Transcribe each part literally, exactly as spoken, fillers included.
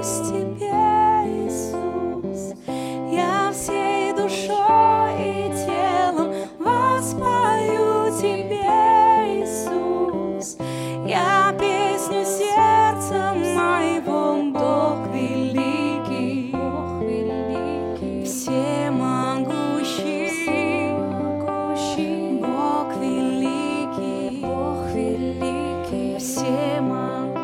молюсь Тебе, Иисус, я всей душой и телом воспою Тебе, Иисус, я песню сердца моего, Бог великий, Бог великий, всемогущий, Бог великий, Бог великий, всемогущий.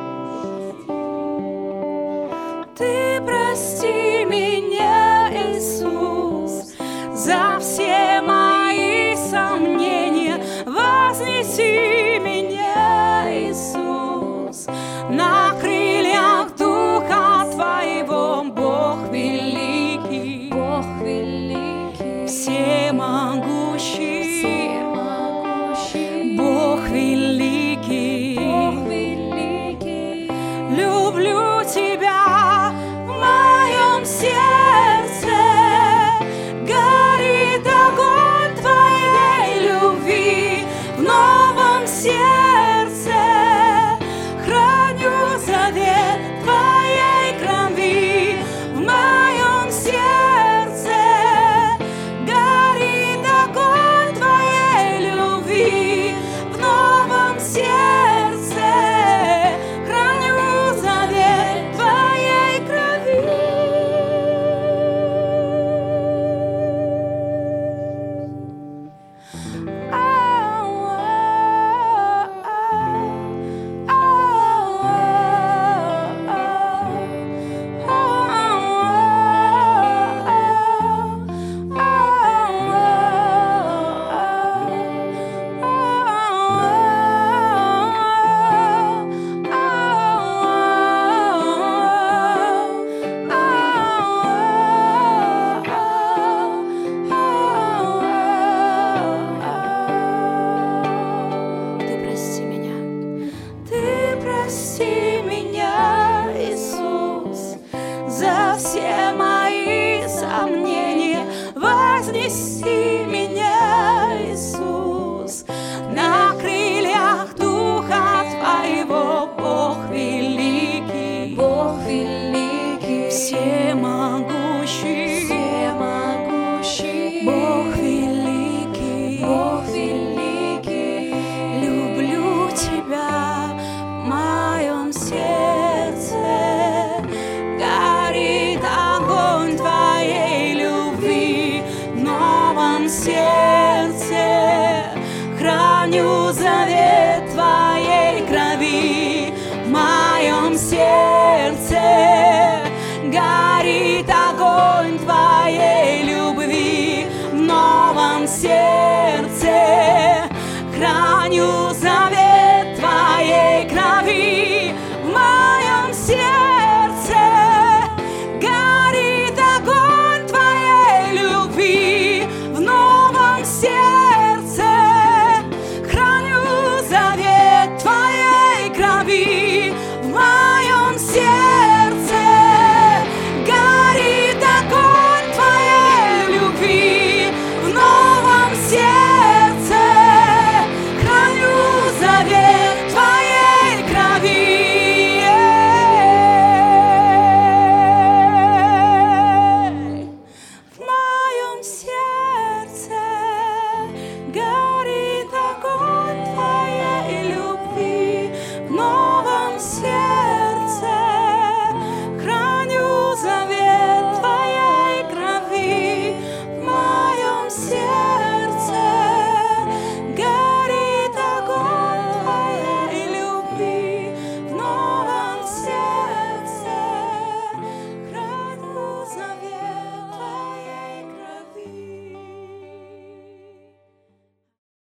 Ты прости меня, Иисус, за все мои сомнения, вознеси меня, Иисус, на крыльях Духа Твоего, Бог великий, Бог великий, всемогущий, всемогущий, Бог великий, Бог великий. Люблю Тебя в моем сердце, горит огонь Твоей любви в новом сердце, храню завет Твоей крови в моем сердце, горит огонь Твоей любви в новом сердце, храню завет Твоей крови. Ты прости меня, Ты прости меня, Иисус, за все мои сомнения, вознеси меня, Иисус, на крыльях Духа Твоего, Бог великий, Бог великий, всемогущий, всемогущий, Бог великий, Бог великий. Люблю Тебя в моем сердце, горит огонь Твоей любви в новом сердце, храню завет Твоей крови в моем сердце, горит огонь Твоей любви в новом сердце, храню